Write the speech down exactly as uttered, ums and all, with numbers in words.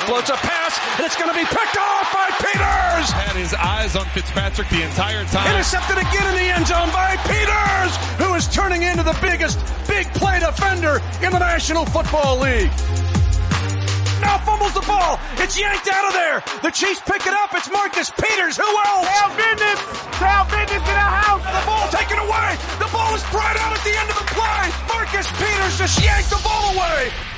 Floats a pass, and it's going to be picked off by Peters! Had his eyes on Fitzpatrick the entire time. Intercepted again in the end zone by Peters, who is turning into the biggest big play defender in the National Football League. Now fumbles the ball. It's yanked out of there. The Chiefs pick it up. It's Marcus Peters. Who else? Cal Business. Cal Business in the house. The ball taken away. The ball is brought out at the end of the play. Marcus Peters just yanked the ball away.